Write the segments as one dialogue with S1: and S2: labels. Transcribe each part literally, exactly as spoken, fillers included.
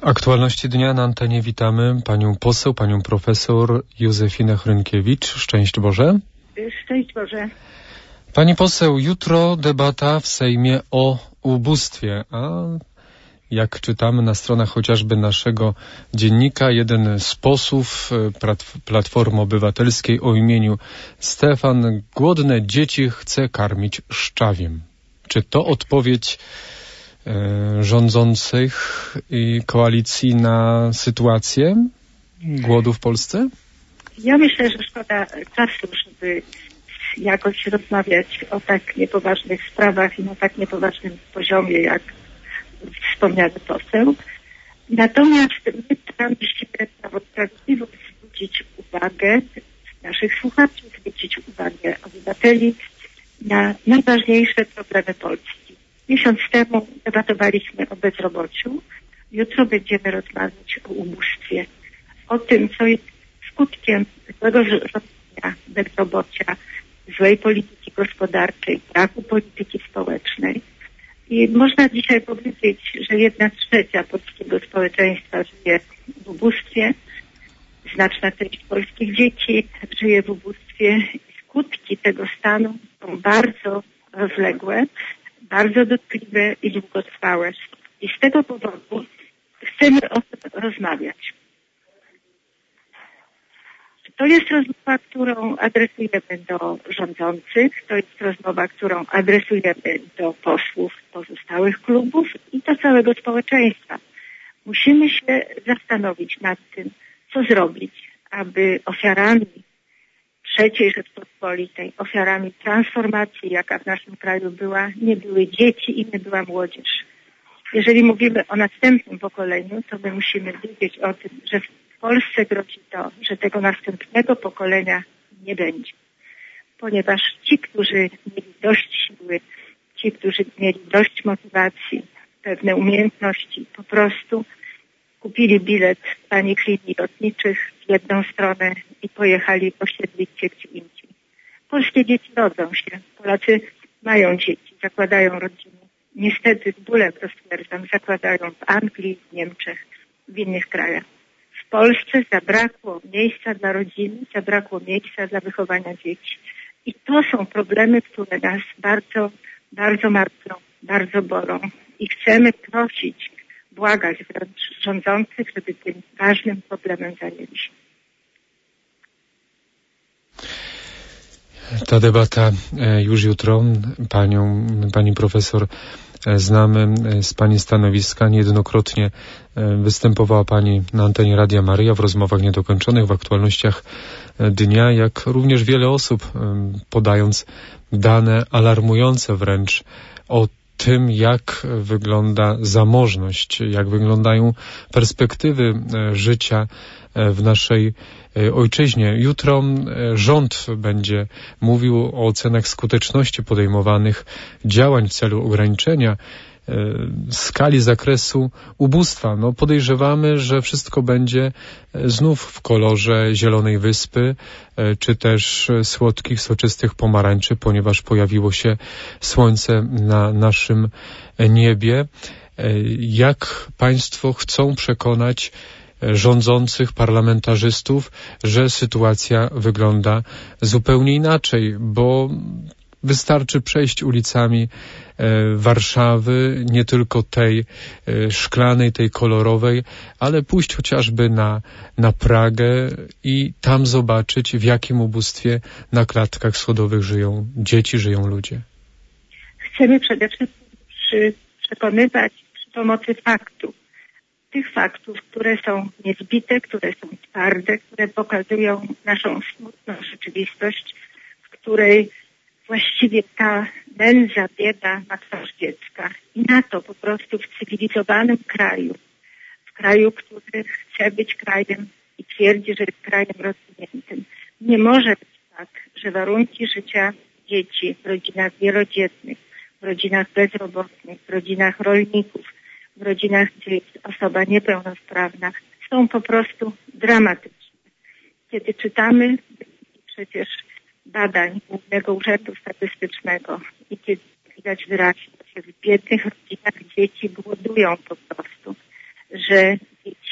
S1: Aktualności dnia na antenie witamy panią poseł, panią profesor Józefinę Hrynkiewicz. Szczęść Boże.
S2: Szczęść Boże.
S1: Pani poseł, jutro debata w Sejmie o ubóstwie, a jak czytamy na stronach chociażby naszego dziennika, jeden z posłów Platformy Obywatelskiej o imieniu Stefan głodne dzieci chce karmić szczawiem. Czy to odpowiedź rządzących i koalicji na sytuację głodu w Polsce?
S2: Ja myślę, że szkoda czasu, żeby jakoś rozmawiać o tak niepoważnych sprawach i na tak niepoważnym poziomie, jak wspomniany poseł. Natomiast my staramy się Prawo i Sprawiedliwość zwrócić uwagę naszych słuchaczy, zwrócić uwagę obywateli na najważniejsze problemy Polski. Miesiąc temu debatowaliśmy o bezrobociu. Jutro będziemy rozmawiać o ubóstwie. O tym, co jest skutkiem złego rządzenia, bezrobocia, złej polityki gospodarczej, braku polityki społecznej. I można dzisiaj powiedzieć, że jedna trzecia polskiego społeczeństwa żyje w ubóstwie. Znaczna część polskich dzieci żyje w ubóstwie. Skutki tego stanu są bardzo rozległe, bardzo dotkliwe i długotrwałe. I z tego powodu chcemy o tym rozmawiać. To jest rozmowa, którą adresujemy do rządzących, to jest rozmowa, którą adresujemy do posłów pozostałych klubów i do całego społeczeństwa. Musimy się zastanowić nad tym, co zrobić, aby ofiarami trzeciej Rzeczpospolitej, ofiarami transformacji, jaka w naszym kraju była, nie były dzieci i nie była młodzież. Jeżeli mówimy o następnym pokoleniu, to my musimy wiedzieć o tym, że w Polsce grozi to, że tego następnego pokolenia nie będzie. Ponieważ ci, którzy mieli dość siły, ci, którzy mieli dość motywacji, pewne umiejętności, po prostu kupili bilet tanich linii lotniczych w jedną stronę i pojechali osiedlić się gdzie indziej. Polskie dzieci rodzą się. Polacy mają dzieci, zakładają rodziny. Niestety z bólem to stwierdzam, zakładają w Anglii, w Niemczech, w innych krajach. W Polsce zabrakło miejsca dla rodziny, zabrakło miejsca dla wychowania dzieci. I to są problemy, które nas bardzo, bardzo martwią, bardzo bolą. I chcemy prosić, błagać wręcz rządzących, żeby tym ważnym problemem zajęli się.
S1: Ta debata już jutro. Panią, pani profesor znamy z pani stanowiska. Niejednokrotnie występowała pani na antenie Radia Maryja w rozmowach niedokończonych, w aktualnościach dnia, jak również wiele osób, podając dane alarmujące wręcz o tym, jak wygląda zamożność, jak wyglądają perspektywy życia w naszej ojczyźnie. Jutro rząd będzie mówił o ocenach skuteczności podejmowanych działań w celu ograniczenia skali zakresu ubóstwa. No, podejrzewamy, że wszystko będzie znów w kolorze Zielonej Wyspy, czy też słodkich, soczystych pomarańczy, ponieważ pojawiło się słońce na naszym niebie. Jak państwo chcą przekonać rządzących, parlamentarzystów, że sytuacja wygląda zupełnie inaczej, bo wystarczy przejść ulicami Warszawy, nie tylko tej szklanej, tej kolorowej, ale pójść chociażby na, na Pragę i tam zobaczyć, w jakim ubóstwie na klatkach schodowych żyją dzieci, żyją ludzie.
S2: Chcemy przede wszystkim przy, przekonywać przy pomocy faktów. Tych faktów, które są niezbite, które są twarde, które pokazują naszą smutną rzeczywistość, w której właściwie ta nędza, bieda ma twarz dziecka. I na to po prostu w cywilizowanym kraju, w kraju, który chce być krajem i twierdzi, że jest krajem rozwiniętym, nie może być tak, że warunki życia dzieci w rodzinach wielodzietnych, w rodzinach bezrobotnych, w rodzinach rolników, w rodzinach, gdzie jest osoba niepełnosprawna, są po prostu dramatyczne. Kiedy czytamy przecież badań Głównego Urzędu Statystycznego i kiedy widać wyraźnie, że w biednych rodzinach dzieci głodują po prostu, że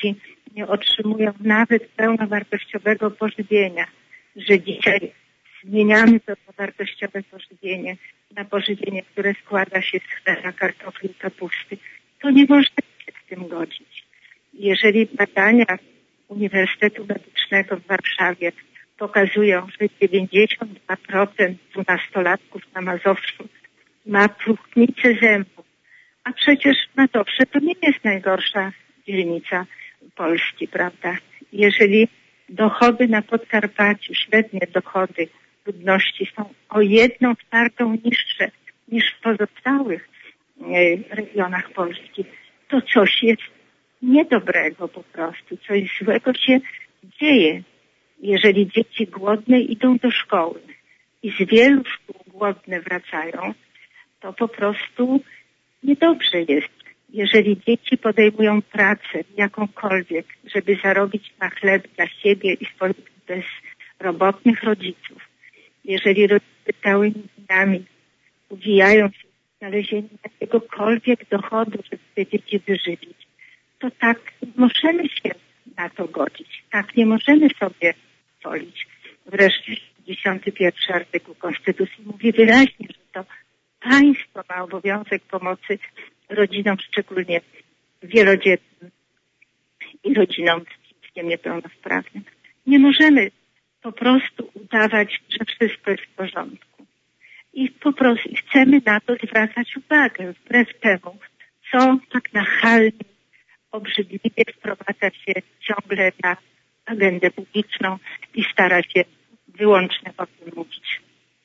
S2: dzieci nie otrzymują nawet pełnowartościowego pożywienia, że dzisiaj zmieniamy to wartościowe pożywienie na pożywienie, które składa się z chleba, kartofli i kapusty. To nie można się z tym godzić. Jeżeli badania Uniwersytetu Medycznego w Warszawie pokazują, że dziewięćdziesiąt dwa procent dwunastolatków na Mazowszu ma próchnicę zębów, a przecież Mazowsze to nie jest najgorsza dzielnica Polski, prawda? Jeżeli dochody na Podkarpaciu, średnie dochody ludności są o jedną czwartą niższe niż w pozostałych regionach Polski, to coś jest niedobrego po prostu, coś złego się dzieje. Jeżeli dzieci głodne idą do szkoły i z wielu szkół głodne wracają, to po prostu niedobrze jest. Jeżeli dzieci podejmują pracę jakąkolwiek, żeby zarobić na chleb dla siebie i swoich bezrobotnych rodziców, jeżeli rodzice całymi dniami uwijają się w znalezieniu jakiegokolwiek dochodu, żeby te dzieci wyżywić, to tak nie możemy się na to godzić. Tak nie możemy sobie pozwolić. Wreszcie sześćdziesiąty pierwszy artykuł Konstytucji mówi wyraźnie, że to państwo ma obowiązek pomocy rodzinom, szczególnie wielodzietnym i rodzinom z dzieckiem niepełnosprawnym. Nie możemy po prostu udawać, że wszystko jest w porządku. I po prostu chcemy na to zwracać uwagę, wbrew temu, co tak nachalnie, obrzydliwie wprowadza się ciągle na agendę publiczną i stara się wyłącznie o tym mówić.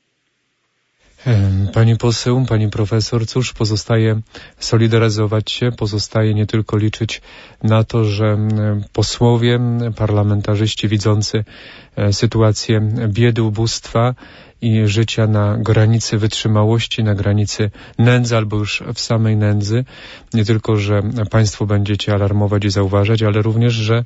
S1: Pani poseł, pani profesor, cóż, pozostaje solidaryzować się, pozostaje nie tylko liczyć na to, że posłowie, parlamentarzyści widzący sytuację biedy, ubóstwa i życia na granicy wytrzymałości, na granicy nędzy albo już w samej nędzy, nie tylko, że państwo będziecie alarmować i zauważać, ale również, że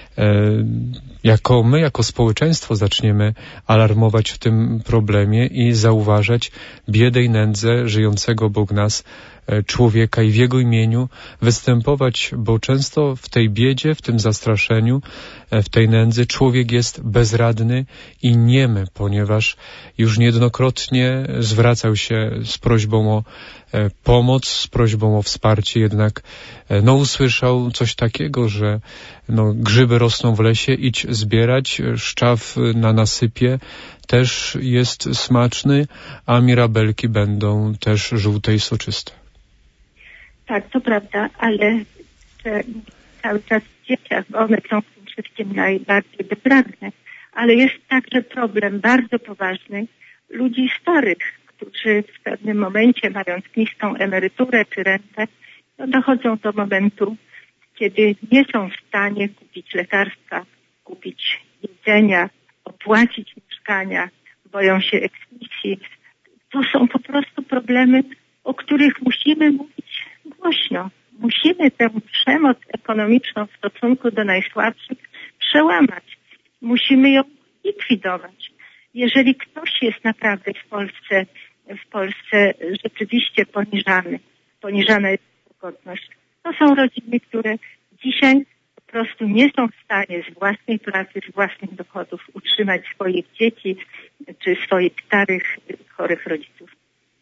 S1: jako my, jako społeczeństwo zaczniemy alarmować w tym problemie i zauważać biedę i nędzę żyjącego obok nas człowieka i w jego imieniu występować, bo często w tej biedzie, w tym zastraszeniu, w tej nędzy człowiek jest bezradny i niemy, ponieważ już niejednokrotnie zwracał się z prośbą o pomoc, z prośbą o wsparcie, jednak no usłyszał coś takiego, że no, grzyby rosną w lesie, idź zbierać, szczaw na nasypie też jest smaczny, a mirabelki będą też żółte i soczyste.
S2: Tak, to prawda, ale cały czas w dzieciach, bo one są w tym wszystkim najbardziej bezradne, ale jest także problem bardzo poważny ludzi starych, którzy w pewnym momencie, mając niską emeryturę czy rentę, no dochodzą do momentu, kiedy nie są w stanie kupić lekarstwa, kupić jedzenia, opłacić mieszkania, boją się eksmisji. To są po prostu problemy, o których musimy mówić głośno. Musimy tę przemoc ekonomiczną w stosunku do najsłabszych przełamać. Musimy ją likwidować. Jeżeli ktoś jest naprawdę w Polsce, w Polsce rzeczywiście poniżany, poniżana jest godność, to są rodziny, które dzisiaj po prostu nie są w stanie z własnej pracy, z własnych dochodów utrzymać swoich dzieci czy swoich starych, chorych rodziców.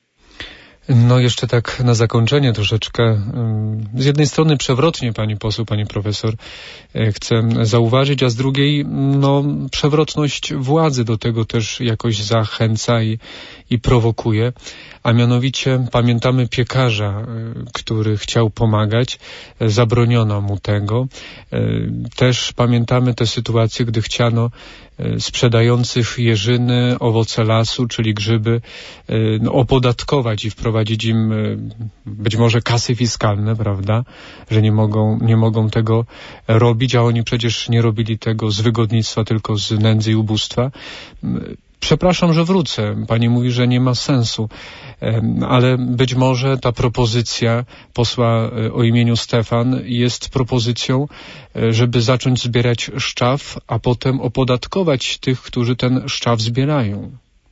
S1: No jeszcze tak na zakończenie troszeczkę, z jednej strony przewrotnie pani poseł, pani profesor chcę zauważyć, a z drugiej no przewrotność władzy do tego też jakoś zachęca i, i prowokuje, a mianowicie pamiętamy piekarza, który chciał pomagać, zabroniono mu tego. Też pamiętamy tę sytuację, gdy chciano sprzedających jeżyny, owoce lasu, czyli grzyby, no, opodatkować i wprowadzić im być może kasy fiskalne, prawda, że nie mogą, nie mogą tego robić, a oni przecież nie robili tego z wygodnictwa, tylko z nędzy i ubóstwa. Przepraszam, że wrócę. Pani mówi, że nie ma sensu, ale być może ta propozycja posła o imieniu Stefan jest propozycją, żeby zacząć zbierać szczaw, a potem opodatkować tych, którzy ten szczaw zbierają.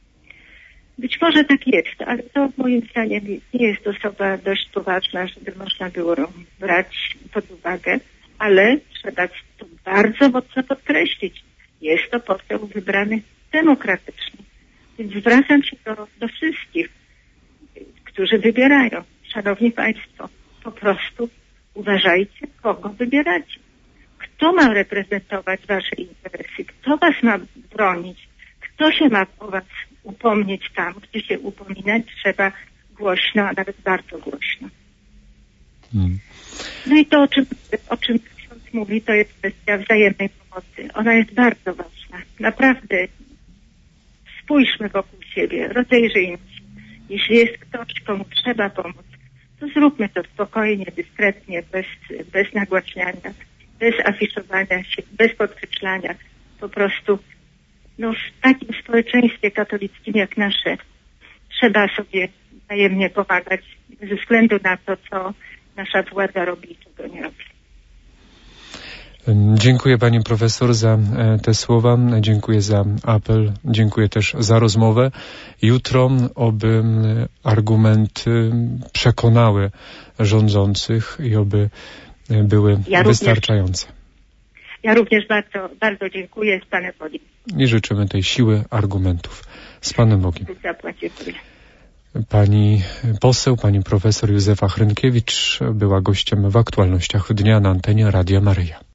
S2: Być może tak jest, ale to moim zdaniem nie jest osoba dość poważna, żeby można było brać pod uwagę, ale trzeba trzeba to bardzo mocno podkreślić. Jest to poseł wybrany demokratycznie. Więc zwracam się do, do wszystkich, którzy wybierają. Szanowni Państwo, po prostu uważajcie, kogo wybieracie. Kto ma reprezentować wasze interesy? Kto was ma bronić? Kto się ma o was upomnieć tam, gdzie się upominać trzeba głośno, a nawet bardzo głośno. Hmm. No i to, o czym, o czym ksiądz mówi, to jest kwestia wzajemnej pomocy. Ona jest bardzo ważna. Naprawdę spójrzmy wokół siebie, rozejrzyjmy się. Jeśli jest ktoś, komu trzeba pomóc, to zróbmy to spokojnie, dyskretnie, bez, bez nagłaśniania, bez afiszowania się, bez podkreślania. Po prostu no, w takim społeczeństwie katolickim jak nasze trzeba sobie wzajemnie pomagać ze względu na to, co nasza władza robi i czego nie robi.
S1: Dziękuję pani profesor za te słowa, dziękuję za apel, dziękuję też za rozmowę. Jutro oby argumenty przekonały rządzących i oby były ja wystarczające.
S2: Również, ja również bardzo, bardzo dziękuję z Panem Bogiem.
S1: I życzymy tej siły argumentów. Z Panem Bogiem.
S2: Dziękuję.
S1: Pani poseł, pani profesor Józefa Hrynkiewicz była gościem w aktualnościach dnia na antenie Radia Maryja.